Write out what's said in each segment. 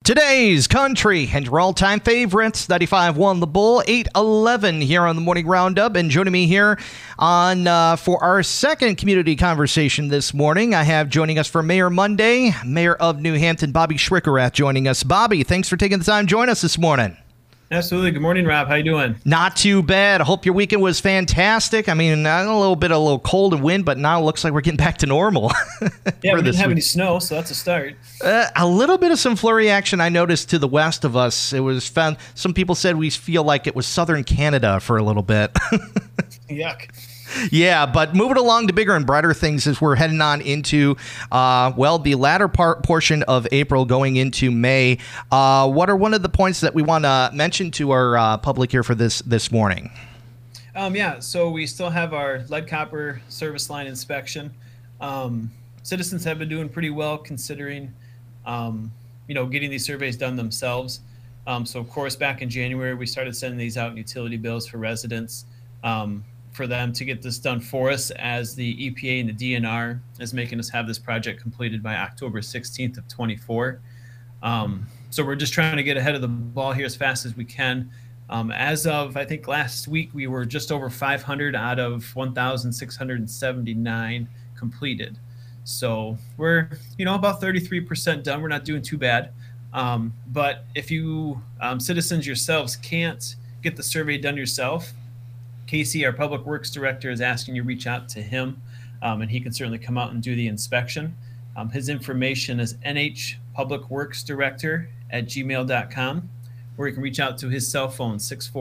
Today's country and your all-time favorites, 95.1 The Bull, 8:11 here on the Morning Roundup. And joining me here on for our second community conversation this morning, I have joining us for Mayor Monday, Mayor of New Hampton, Bobby Schwickerath joining us. Bobby, thanks for taking the time to join us this morning. Absolutely. Good morning, Rob. How you doing? Not too bad. I hope your weekend was fantastic. I mean, a little cold and wind, but now it looks like we're getting back to normal. Yeah, we didn't have any snow, so that's a start. A little bit of some flurry action I noticed to the west of us. It was found. Some people said we feel like it was southern Canada for a little bit. Yuck. Yeah, but moving along to bigger and brighter things as we're heading on into, the latter portion of April going into May. What are one of the points that we want to mention to our public here for this morning? So we still have our lead copper service line inspection. Citizens have been doing pretty well considering, getting these surveys done themselves. So, of course, back in January, we started sending these out in utility bills for residents. For them to get this done for us, as the EPA and the DNR is making us have this project completed by October 16th of 24. So we're just trying to get ahead of the ball here as fast as we can. As of, I think, last week, we were just over 500 out of 1,679 completed. So we're, about 33% done. We're not doing too bad. But if you citizens yourselves can't get the survey done yourself, Casey, our Public Works Director, is asking you to reach out to him, and he can certainly come out and do the inspection. His information is nhpublicworksdirector@gmail.com, or you can reach out to his cell phone,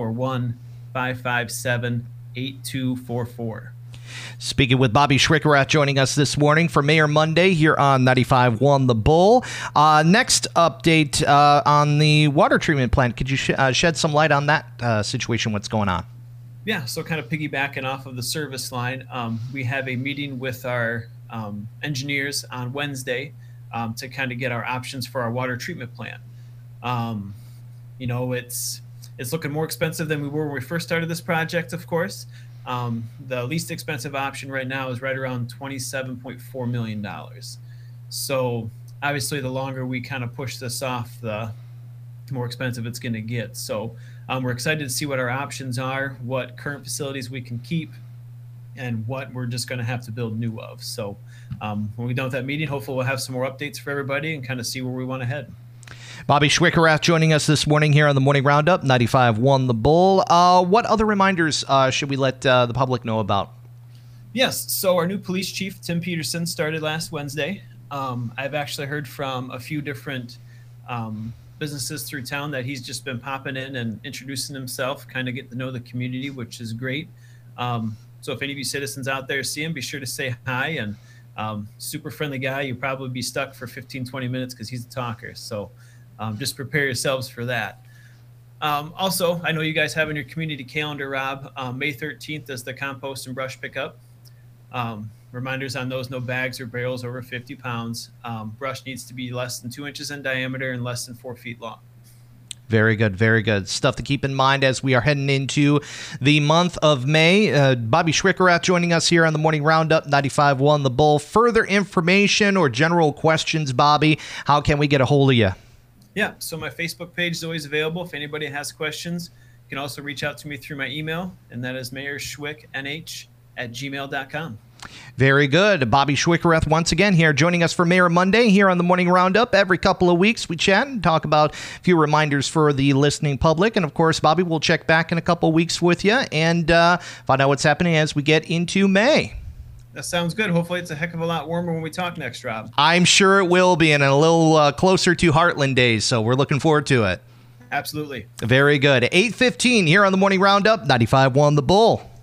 641-557-8244. Speaking with Bobby Schwickerath joining us this morning for Mayor Monday here on 95.1 The Bull. Next update on the water treatment plant. Could you shed some light on that situation, what's going on? Yeah, so kind of piggybacking off of the service line, we have a meeting with our engineers on Wednesday to kind of get our options for our water treatment plant. It's looking more expensive than we were when we first started this project, of course. The least expensive option right now is right around $27.4 million. So obviously the longer we kind of push this off, the more expensive it's going to get. So we're excited to see what our options are, what current facilities we can keep, and what we're just going to have to build new of. So when we're done with that meeting, hopefully we'll have some more updates for everybody and kind of see where we want to head. Bobby Schwickerath joining us this morning here on the Morning Roundup, 95.1 The Bull. What other reminders should we let the public know about? Yes, so our new police chief, Tim Peterson, started last Wednesday. I've actually heard from a few different businesses through town that he's just been popping in and introducing himself, kind of getting to know the community, which is great. So if any of you citizens out there see him, be sure to say hi. And super friendly guy. You'll probably be stuck for 15-20 minutes because he's a talker. So just prepare yourselves for that. Also, I know you guys have in your community calendar, Rob, May 13th is the compost and brush pickup. Reminders on those: no bags or barrels over 50 pounds. Brush needs to be less than 2 inches in diameter and less than 4 feet long. Very good, very good. Stuff to keep in mind as we are heading into the month of May. Bobby Schwickerath joining us here on the Morning Roundup, 95.1 The Bull. Further information or general questions, Bobby, how can we get a hold of you? Yeah, so my Facebook page is always available. If anybody has questions, you can also reach out to me through my email, and that is mayorschwicknh@gmail.com. Very good. Bobby Schwickerath once again here joining us for Mayor Monday here on the Morning Roundup. Every couple of weeks we chat and talk about a few reminders for the listening public. And, of course, Bobby, will check back in a couple of weeks with you and find out what's happening as we get into May. That sounds good. Hopefully it's a heck of a lot warmer when we talk next, Rob. I'm sure it will be, and a little closer to Heartland days, so we're looking forward to it. Absolutely. Very good. 8:15 here on the Morning Roundup, 95.1 The Bull.